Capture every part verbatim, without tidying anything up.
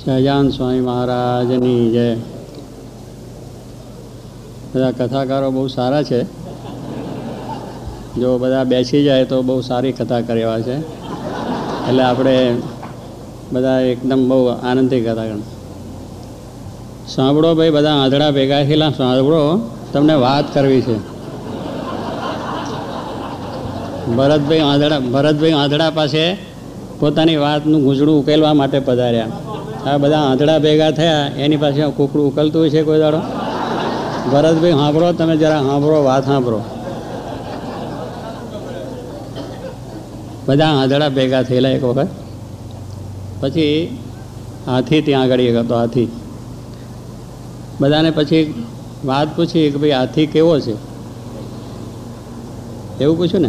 સહજાન સ્વામી મહારાજની જય. બધા કથાકારો બહુ સારા છે. જો બધા બેસી જાય તો બહુ સારી કથા કરવા છે. એટલે આપણે બધા એકદમ બહુ આનંદથી કથા કર સાંભળો ભાઈ. બધા આંધળા ભેગા થયેલા સાંભળો, તમને વાત કરવી છે. ભરતભાઈ આંધળા ભરતભાઈ આંધળા પાસે પોતાની વાતનું ગૂંચળું ઉકેલવા માટે પધાર્યા. આ બધા આંધળા ભેગા થયા, એની પાસે કુકડું ઉકલતું હોય છે કોઈ દાડો? ભરતભાઈ સાંભળો, તમે જરા સાંભળો, વાત સાંભળો. બધા આંધળા ભેગા થયેલા એક વખત. પછી હાથી ત્યાં આગળ એક હતો. હાથી બધાને પછી વાત પૂછી કે ભાઈ હાથી કેવો છે, એવું પૂછ્યું ને.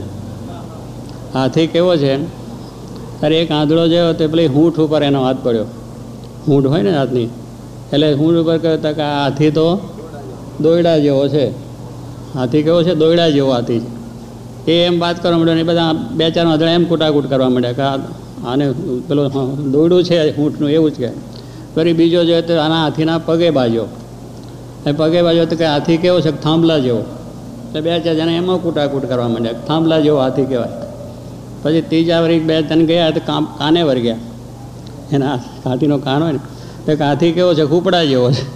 હાથી કેવો છે? ત્યારે એક આંધળો જેવો તે પેલી હૂંઠ ઉપર એનો હાથ પડ્યો. હૂંઠ હોય ને હાથની, એટલે હૂંઠ ઉપર કહ્યું કે આ હાથી તો દોયડા જેવો છે. હાથી કેવો છે? દોયડા જેવો હાથી છે. એ એમ વાત કરવા માંડ્યો ને બધા બે ચાર આંધળા એમ કૂટાકૂટ કરવા માંડ્યા કે આને પેલું દોયડું છે હૂંઠનું, એવું જ કહે. ફરી બીજો જોઈએ તો આના હાથીના પગે બાજ્યો. એ પગે બાજ્યો તો કે હાથી કેવો છે? થાંભલા જેવો. એટલે બે ચાર જણા એમાં કૂટાકૂટ કરવા માંડ્યા, થાંભલા જેવો હાથી કહેવાય. પછી ત્રીજા વરી બે ત્રણ ગયા તો કામ કાને વર ગયા. એના હાથીનો કાન હોય ને, તો હાથી કેવો છે? ખૂપડા જેવો છે.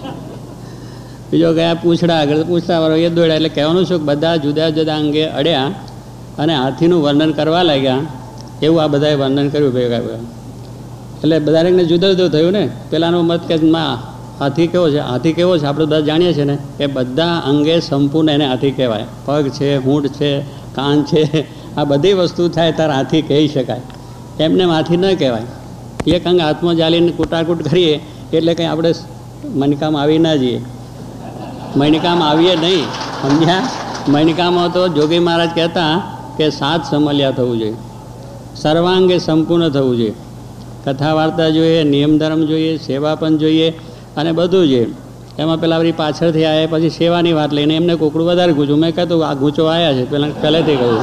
બીજો ગયા પૂંછડા આગળ, પૂંછડા વાળો એ દોડ્યા. એટલે કહેવાનું છું કે બધા જુદા જુદા અંગે અડ્યા અને હાથીનું વર્ણન કરવા લાગ્યા. એવું આ બધાએ વર્ણન કર્યું ભેગા ભેગા. એટલે બધાને જુદા જુદું થયું ને. પેલાનો મત કે માં હાથી કેવો છે? હાથી કેવો છે આપણે બધા જાણીએ છીએ ને કે બધા અંગે સંપૂર્ણ એને હાથી કહેવાય. પગ છે, હૂંઠ છે, કાન છે, આ બધી વસ્તુ થાય ત્યારે હાથી કહી શકાય. એમને હાથી ન કહેવાય. એક અંગ હાથમાં જાલીને કૂટાકૂટ કરીએ એટલે કંઈ આપણે મણકામ આવી ના જઈએ. મણકામ આવીએ નહીં, સમજ્યા? મણકામાં તો જોગી મહારાજ કહેતા કે સાત સમલ્યા થવું જોઈએ, સર્વાંગે સંપૂર્ણ થવું જોઈએ. કથા વાર્તા જોઈએ, નિયમ ધર્મ જોઈએ, સેવા પણ જોઈએ અને બધું જોઈએ. એમાં પેલા બધી પાછળથી આવ્યા પછી સેવાની વાત લઈને એમને કોકડું વધારે ગૂંચું. મેં કહેતું આ ગૂંચો આવ્યા છે પેલા પહેલેથી કહ્યું.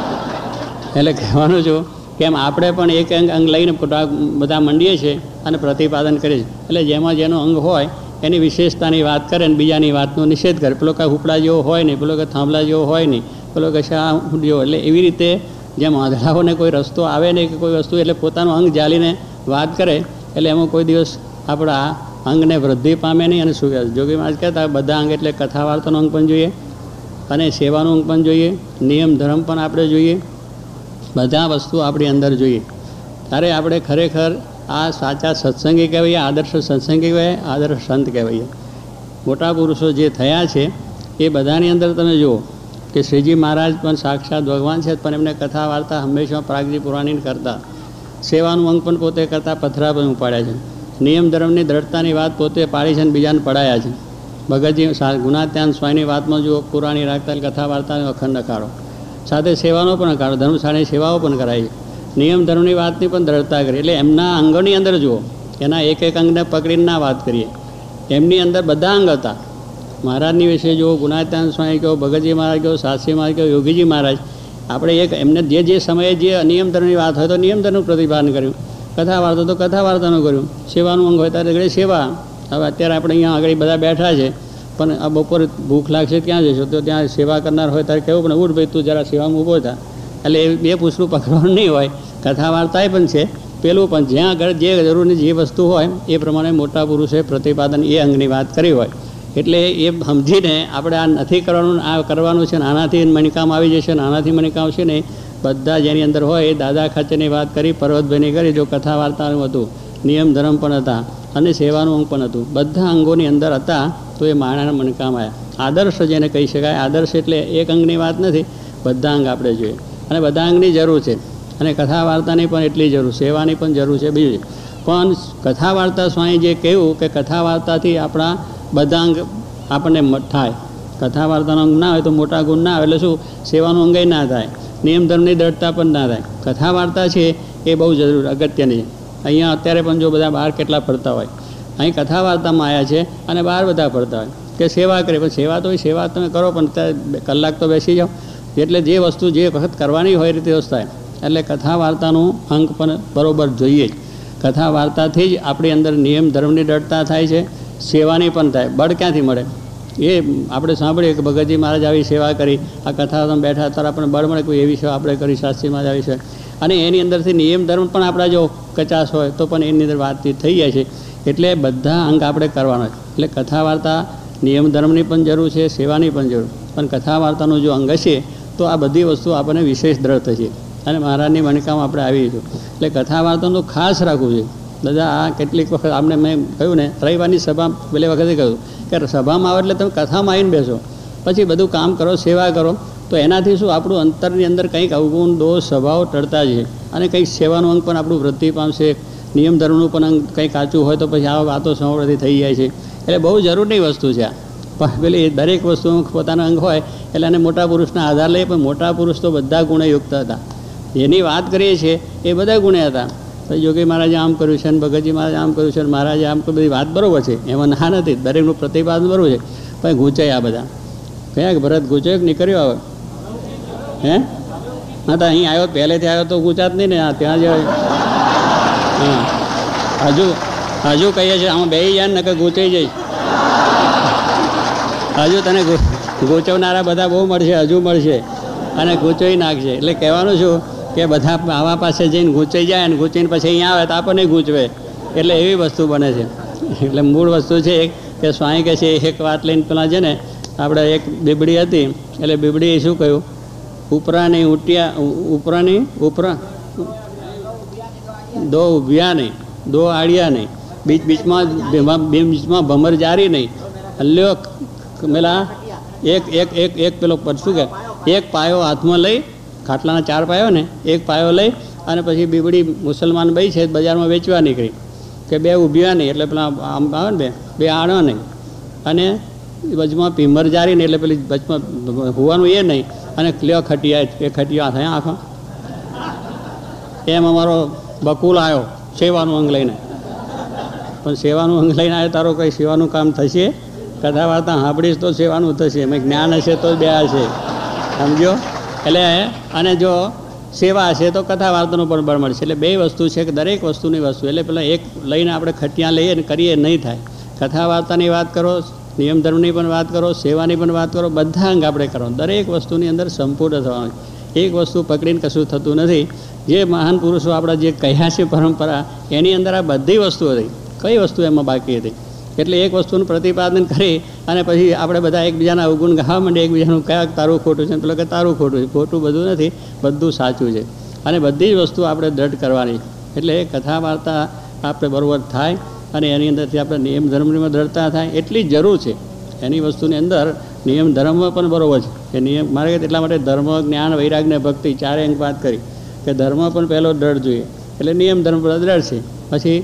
એટલે કહેવાનું છું કેમ આપણે પણ એક અંગ અંગ લઈને બધા મંડીએ છીએ અને પ્રતિપાદન કરીએ છીએ. એટલે જેમાં જેનું અંગ હોય એની વિશેષતાની વાત કરે ને બીજાની વાતનો નિષેધ કરે. પેલો કાંઈ હુપડા જેવો હોય નહીં, પેલો કે થાંભલા જેવો હોય નહીં, પેલો કે શા જેવો. એટલે એવી રીતે જેમ આંધળાઓને કોઈ રસ્તો આવે નહીં કે કોઈ વસ્તુ, એટલે પોતાનું અંગ જાલીને વાત કરે એટલે એમાં કોઈ દિવસ આપણા અંગને વૃદ્ધિ પામે નહીં. અને શું કહે જોગી મહારાજ કહેતા બધા અંગ એટલે કથા વાર્તાનું અંગ પણ જોઈએ અને સેવાનું અંગ પણ જોઈએ, નિયમ ધર્મ પણ આપણે જોઈએ, બધા વસ્તુ આપણી અંદર જોઈએ. ત્યારે આપણે ખરેખર આ સાચા સત્સંગી કહેવાય, આદર્શ સત્સંગી કહેવાય, આદર્શ સંત કહેવાય. મોટા પુરુષો જે થયા છે એ બધાની અંદર તમે જુઓ કે શ્રીજી મહારાજ પણ સાક્ષાત ભગવાન છે, પણ એમને કથા વાર્તા હંમેશા પ્રાગજી પુરાણી કરતા. સેવાનું અંગ પણ પોતે કરતા, પથરા પણ ઉપાડ્યા છે. નિયમ ધર્મની દ્રઢતાની વાત પોતે પાડી છે અને બીજાને પડાયા છે. ભગતજી ગુણાત્યાન સ્વામીની વાતમાં જુઓ, પુરાણી રાખતા કથા વાર્તાનો અખંડ અખાડો, સાથે સેવાનો પણ અખાડો, ધર્મશાળાની સેવાઓ પણ કરાઈ છે. નિયમ ધર્મની વાતની પણ દ્રઢતા કરી. એટલે એમના અંગોની અંદર જુઓ, એના એક એક અંગને પકડીને ના વાત કરીએ. એમની અંદર બધા અંગ હતા. મહારાજની વિશે જુઓ, ગુણાત્યાન સ્વામી કહો, ભગતજી મહારાજ કહો, શાસ્ત્રી મહારાજ કહો, યોગીજી મહારાજ. આપણે એક એમને જે જે સમયે જે નિયમ ધર્મની વાત હોય તો નિયમ ધર્મનું પ્રતિપાદન કર્યું, કથા વાર્તા તો કથા વાર્તાનું કર્યું, સેવાનું અંગ હોય ત્યારે ઘડી સેવા. હવે અત્યારે આપણે અહીંયા આગળ બધા બેઠા છે, પણ આ બપોરે ભૂખ લાગશે ક્યાં જશો? તો ત્યાં સેવા કરનાર હોય ત્યારે કહેવું પણ ઉઠ ભાઈ તું જરા સેવામાં ઊભો થા. એટલે એ બે પૂછડું પકડવાનું નહીં હોય. કથા વાર્તાએ પણ છે, પેલું પણ જ્યાં આગળ જે જરૂરની જે વસ્તુ હોય એ પ્રમાણે મોટા પુરુષે પ્રતિપાદન એ અંગની વાત કરી હોય. એટલે એ સમજીને આપણે આ નથી કરવાનું, આ કરવાનું છે ને આનાથી મણિકામ આવી જશે ને આનાથી મણિકામ આવશે ને, બધા જેની અંદર હોય એ દાદા ખાચરની વાત કરી, પર્વતભાઈની કરી. જો કથા વાર્તાનું હતું, નિયમ ધર્મ પણ હતા અને સેવાનું અંગ પણ હતું, બધા અંગોની અંદર હતા. તો એ માણાના મણકામ આવ્યા. આદર્શ જેને કહી શકાય. આદર્શ એટલે એક અંગની વાત નથી, બધા અંગ આપણે જોઈએ અને બધા અંગની જરૂર છે. અને કથા વાર્તાની પણ એટલી જરૂર, સેવાની પણ જરૂર છે. બીજું પણ કથા વાર્તા સ્વામી જે કહ્યું કે કથા વાર્તાથી આપણા બધા અંગ આપણને થાય. કથા વાર્તાનો અંગ ના હોય તો મોટા ગુણ ના આવે. એટલે શું? સેવાનું અંગે ના થાય, નિયમ ધર્મની દ્રઢતા પણ ના થાય. કથા વાર્તા છે એ બહુ જરૂર અગત્યની છે. અહીંયા અત્યારે પણ જો બધા બહાર કેટલા ફરતા હોય, અહીં કથા વાર્તામાં આવ્યા છે અને બહાર બધા ફરતા હોય કે સેવા કરે. પણ સેવા તો સેવા તમે કરો, પણ અત્યારે કલાક તો બેસી જાઓ. એટલે જે વસ્તુ જે વખત કરવાની હોય એ રીતે વસ્તુ થાય. એટલે કથા વાર્તાનું અંગ પણ બરાબર જોઈએ જ. કથા વાર્તાથી જ આપણી અંદર નિયમ ધર્મની દ્રઢતા થાય છે, સેવાની પણ થાય. બળ ક્યાંથી મળે? એ આપણે સાંભળીએ કે ભગતજી મહારાજ આવી સેવા કરી, આ કથામાં બેઠા ત્યારે આપણને બળ મળે કોઈ એવી સેવા આપણે કરી, શાસ્ત્રી મહારાજ આવી છે. અને એની અંદરથી નિયમ ધર્મ પણ આપણા જો કચાશ હોય તો પણ એની અંદર વાતચીત થઈ જાય છે. એટલે બધા અંગ આપણે કરવાના છે. એટલે કથા વાર્તા નિયમ ધર્મની પણ જરૂર છે, સેવાની પણ જરૂર. પણ કથા વાર્તાનું જો અંગ હશે તો આ બધી વસ્તુ આપણને વિશેષ દ્રઢ થશે. અને મહારાજની મણકામાં આપણે આવીશું. એટલે કથા વાર્તાનું ખાસ રાખવું જોઈએ. દાદા આ કેટલીક વખત આપણે મેં કહ્યું ને, રવિવારની સભા પેલી વખતે કહ્યું કે સભામાં આવે એટલે તમે કથામાં આવીને બેસો, પછી બધું કામ કરો, સેવા કરો, તો એનાથી શું આપણું અંતરની અંદર કંઈક અવગુણ દોષ સ્વભાવ ટળતા છે. અને કંઈક સેવાનું અંગ પણ આપણું વૃદ્ધિ પામશે. નિયમ ધર્મનું પણ અંગ કંઈ કાચું હોય તો પછી આ વાતો સંવૃદ્ધિ થઈ જાય છે. એટલે બહુ જરૂરની વસ્તુ છે આ. પણ પેલી દરેક વસ્તુ પોતાનો અંગ હોય એટલે એને મોટા પુરુષના આધાર લઈએ. પણ મોટા પુરુષ તો બધા ગુણયુક્ત હતા. જેની વાત કરીએ છીએ એ બધા ગુણે હતા. યોગી મહારાજે આમ કર્યું છે, અને ભગતજી મહારાજે આમ કર્યું છે, અને મહારાજે આમ કરી, બધી વાત બરાબર છે, એમાં ના નથી, દરેકનું પ્રતિપાદન બરાબર છે. પણ ગૂંચાય આ બધા કયા કે ભરત ગૂંચાયો નીકળ્યો આવે હે? હા તો અહીં આવ્યો, પહેલેથી આવ્યો તો ગૂંચાત નહીં ને. હા ત્યાં જ હા હજુ હજુ કહીએ છીએ આમાં બેસી જાય ને કે ગૂંચાઈ જઈશ. હજુ તને ગૂંચવનારા બધા બહુ મળશે, હજુ મળશે અને ગૂંચવી નાખશે. એટલે કહેવાનું છું કે બધા આવા પાસે જઈને ગૂંચાઈ જાય અને ગૂંચીને પછી અહીંયા આવે તો આપણને ગૂંચવે. એટલે એવી વસ્તુ બને છે. એટલે મૂળ વસ્તુ છે કે સ્વામી કહે છે એક વાત લઈને પેલા છે ને આપણે એક બીબડી હતી. એટલે બીબડીએ શું કહ્યું? ઉપરાની ઉટિયા ઉપરાની ઉપરા દો ઉભ્યા નહીં, દો આડિયા નહીં, બીચ બીચમાં બીચમાં ભમર જારી નહીં, હલ્યો પેલા એક એક એક એક પેલો શું કે એક પાયો હાથમાં લઈ, ખાટલાના ચાર પાયો ને એક પાયો લઈ અને પછી બીબડી મુસલમાન બઈ છે બજારમાં વેચવા નીકળી કે બે ઊભ્યા નહીં, એટલે પેલા આમ આવે ને બે બે આણો નહીં, અને વચમાં ભીમર જારી નહીં, એટલે પેલી વચમાં હોવાનું એ નહીં, અને લ્યો ખટિયા એ ખટિયા થયા આખો. એમ અમારો બકુલ આવ્યો સેવાનું અંગ લઈને. પણ સેવાનું અંગ લઈને આવ્યો તારો કંઈ સેવાનું કામ થશે? કથા વાર્તા સાંભળીશ તો સેવાનું થશે, એમાં જ્ઞાન હશે તો બે હશે, સમજો? એટલે અને જો સેવા હશે તો કથા વાર્તાનું પણ બળ મળશે. એટલે બે વસ્તુ છે કે દરેક વસ્તુની વસ્તુ. એટલે પેલા એક લઈને આપણે ખટિયા લઈએ ને કરીએ નહીં થાય. કથા વાર્તાની વાત કરો, નિયમ ધર્મની પણ વાત કરો, સેવાની પણ વાત કરો, બધા અંગ આપણે કરો. દરેક વસ્તુની અંદર સંપૂર્ણ થવાનું. એક વસ્તુ પકડીને કશું થતું નથી. જે મહાન પુરુષો આપણા જે કહ્યા છે પરંપરા, એની અંદર આ બધી વસ્તુ હતી. કઈ વસ્તુ એમાં બાકી હતી? એટલે એક વસ્તુનું પ્રતિપાદન કરી અને પછી આપણે બધા એકબીજાના અવગુણ ગાવા માંડીએ, એકબીજાનું કયા તારું ખોટું છે, પેલો કે તારું ખોટું છે. ખોટું બધું નથી, બધું સાચું છે. અને બધી જ વસ્તુ આપણે દ્રઢ કરવાની. એટલે કથા વાર્તા આપણે બરાબર થાય અને એની અંદરથી આપણે નિયમ ધર્મની દ્રઢતા થાય એટલી જ જરૂર છે. એની વસ્તુની અંદર નિયમ ધર્મ પણ બરાબર છે. કે નિયમ મારે એટલા માટે ધર્મ, જ્ઞાન, વૈરાગ ને ભક્તિ ચારે અંગ વાત કરી કે ધર્મ પણ પહેલો દ્રઢ જોઈએ. એટલે નિયમ ધર્મ દ્રઢ છે, પછી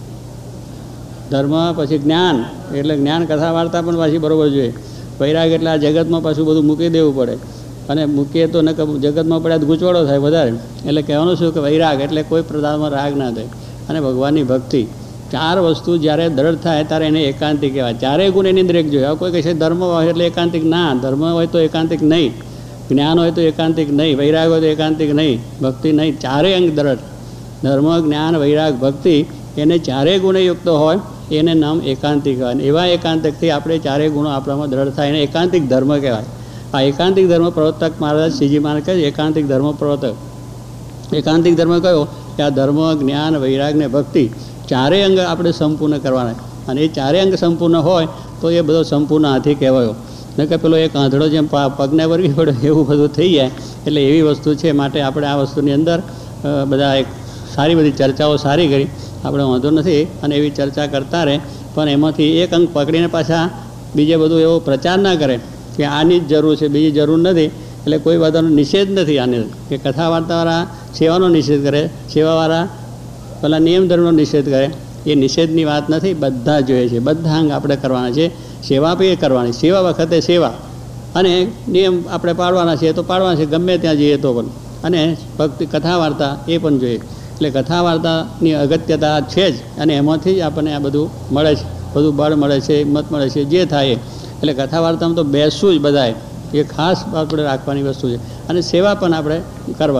ધર્મ, પછી જ્ઞાન. એટલે જ્ઞાન કથા વાર્તા પણ પાછી બરાબર જોઈએ. વૈરાગ એટલે આ જગતમાં પાછું બધું મૂકી દેવું પડે, અને મૂકીએ તો ન જગતમાં પડ્યા તો ગૂંચવાડો થાય વધારે. એટલે કહેવાનું શું કે વૈરાગ એટલે કોઈ પ્રદાનમાં રાગ ના થાય, અને ભગવાનની ભક્તિ. ચાર વસ્તુ જ્યારે દ્રઢ થાય ત્યારે એને એકાંતિક કહેવાય. ચારેય ગુણ એની અંદર એક જોઈએ. હવે કોઈ કહે છે ધર્મ હોય એટલે એકાંતિક, ના, ધર્મ હોય તો એકાંતિક નહીં, જ્ઞાન હોય તો એકાંતિક નહીં, વૈરાગ હોય તો એકાંતિક નહીં, ભક્તિ નહીં. ચારેય અંગ દ્રઢ. ધર્મ, જ્ઞાન, વૈરાગ, ભક્તિ એને ચારેય ગુણયુક્ત હોય એને નામ એકાંતિક કહેવાય. એવા એકાંતિકથી આપણે ચારેય ગુણો આપણામાં દ્રઢ થાય એને એકાંતિક ધર્મ કહેવાય. આ એકાંતિક ધર્મ પ્રવર્તક મહારાજ શ્રીજી મહારાજ કહે એકાંતિક ધર્મ પ્રવર્તક. એકાંતિક ધર્મ કયો? કે આ ધર્મ, જ્ઞાન, વૈરાગ ને ભક્તિ ચારેય અંગ આપણે સંપૂર્ણ કરવાના. અને એ ચારેય અંગ સંપૂર્ણ હોય તો એ બધો સંપૂર્ણ હાથી કહેવાયો. ન કે પેલો એક આંધળો જેમ પગને વરગી પડ્યો એવું બધું થઈ જાય. એટલે એવી વસ્તુ છે. માટે આપણે આ વસ્તુની અંદર બધા એક સારી બધી ચર્ચાઓ સારી કરી, આપણે વાંધો નથી, અને એવી ચર્ચા કરતા રહે. પણ એમાંથી એક અંગ પકડીને પાછા બીજે બધું એવો પ્રચાર ના કરે કે આની જ જરૂર છે, બીજી જરૂર નથી. એટલે કોઈ બધાનો નિષેધ નથી આને, કે કથા વાર્તાવાળા સેવાનો નિષેધ કરે, સેવાવાળા પેલા નિયમ ધર્મનો નિષેધ કરે. એ નિષેધની વાત નથી, બધા જોઈએ છે. બધા અંગ આપણે કરવાના છે. સેવા પણ એ કરવાની, સેવા વખતે સેવા, અને નિયમ આપણે પાડવાના છે તો પાડવાના છે ગમે ત્યાં જઈએ તો પણ. અને ભક્તિ કથા વાર્તા એ પણ જોઈએ. એટલે કથા વાર્તાની અગત્યતા છે જ, અને એમાંથી જ આપણને આ બધું મળે છે, બધું બળ મળે છે, હિંમત મળે છે, જે થાય. એટલે કથા વાર્તામાં તો બેસવું જ બધાએ, એ ખાસ આપણે રાખવાની વસ્તુ છે. અને સેવા પણ આપણે કરવાની.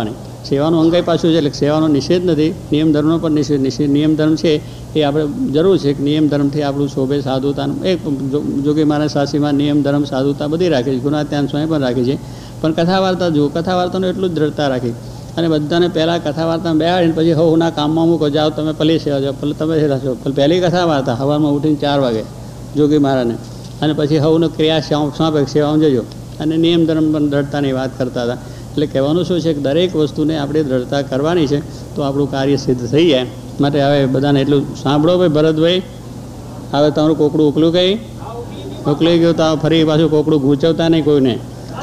સેવાનું અંગ પાછું છે, એટલે સેવાનો નિષેધ નથી, નિયમ ધર્મનો પણ નિષેધ નિષેધ નિયમ ધર્મ છે એ આપણે જરૂર છે કે નિયમ ધર્મથી આપણું શોભે સાધુતાનું એક જોગી મારા સાસીમાં નિયમ ધર્મ સાધુતા બધી રાખે છે, ગુના ત્યાં સ્વયં પણ રાખે છે, પણ કથા વાર્તા જુઓ, કથા વાર્તાનું એટલું જ દ્રઢતા રાખી અને બધાને પહેલાં કથા વાર્તા બેહાડીને પછી હવના કામમાં મૂકો, જાઓ તમે પલી સેવા જાઓ, તમે છો પહેલી કથા વાર્તા સવારમાં ઉઠીને ચાર વાગે જોગી મહારાજને, અને પછી હવનો ક્રિયા સોંપે સેવામાં જજો, અને નિયમ ધર્મ પણ દ્રઢતાની વાત કરતા હતા. એટલે કહેવાનું શું છે કે દરેક વસ્તુને આપણે દ્રઢતા કરવાની છે તો આપણું કાર્ય સિદ્ધ થઈ જાય. માટે હવે બધાને એટલું સાંભળો ભાઈ ભરતભાઈ, હવે તમારું કોકડું ઉકલું કંઈ ઉકલી ગયું તો ફરી પાછું કોકડું ગૂંચવતા નહીં કોઈને.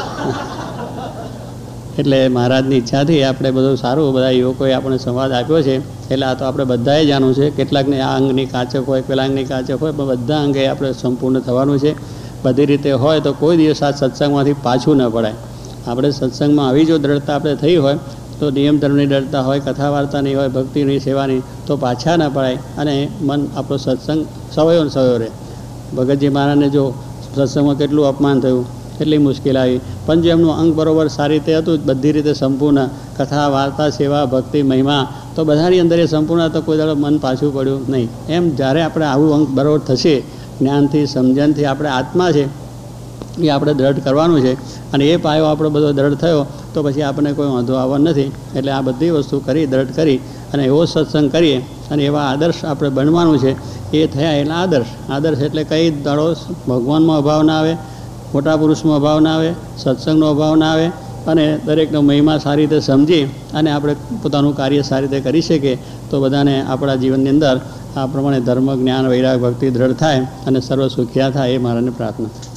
એટલે મહારાજની ઈચ્છાથી આપણે બધું સારું બધા યુવકોએ આપણે સંવાદ આપ્યો છે, એટલે આ તો આપણે બધાએ જાણવું છે. કેટલાકને આ અંગની કાચક હોય, પેલા અંગની કાચક હોય, પણ બધા અંગે આપણે સંપૂર્ણ થવાનું છે. બધી રીતે હોય તો કોઈ દિવસ આ સત્સંગમાંથી પાછું ન પડાય. આપણે સત્સંગમાં આવી જો દ્રઢતા આપણે થઈ હોય તો નિયમ ધર્મની દ્રઢતા હોય, કથા વાર્તાની હોય, ભક્તિની સેવાની, તો પાછા ન પડાય અને મન આપણો સત્સંગ સવયો ને સવયો રહે. ભગતજી મહારાજને જો સત્સંગમાં કેટલું અપમાન થયું, કેટલી મુશ્કેલ આવી, પણ જો એમનું અંગ બરોબર સારી રીતે હતું, બધી રીતે સંપૂર્ણ કથા વાર્તા સેવા ભક્તિ મહિમા, તો બધાની અંદર એ સંપૂર્ણ તો કોઈ દાડો મન પાછું પડ્યું નહીં. એમ જ્યારે આપણે આવું અંગ બરોબર થશે, જ્ઞાનથી સમજણથી આપણે આત્મા છે એ આપણે દ્રઢ કરવાનું છે, અને એ પાયો આપણો બધો દ્રઢ થયો તો પછી આપણને કોઈ વાંધો આવવાનો નથી. એટલે આ બધી વસ્તુ કરી દ્રઢ કરી અને એવો સત્સંગ કરીએ અને એવા આદર્શ આપણે બનવાનું છે. એ થયા એટલે આદર્શ. આદર્શ એટલે કઈ દાડો ભગવાનમાં અભાવ ના આવે, મોટા પુરુષમાં અભાવ ના આવે, સત્સંગનો અભાવ ના આવે, અને દરેકનો મહિમા સારી રીતે સમજી અને આપણે પોતાનું કાર્ય સારી રીતે કરી શકીએ તો બધાને આપણા જીવનની અંદર આ પ્રમાણે ધર્મ જ્ઞાન વૈરાગ ભક્તિ દ્રઢ થાય અને સર્વ સુખિયા થાય, એ મારાને પ્રાર્થના.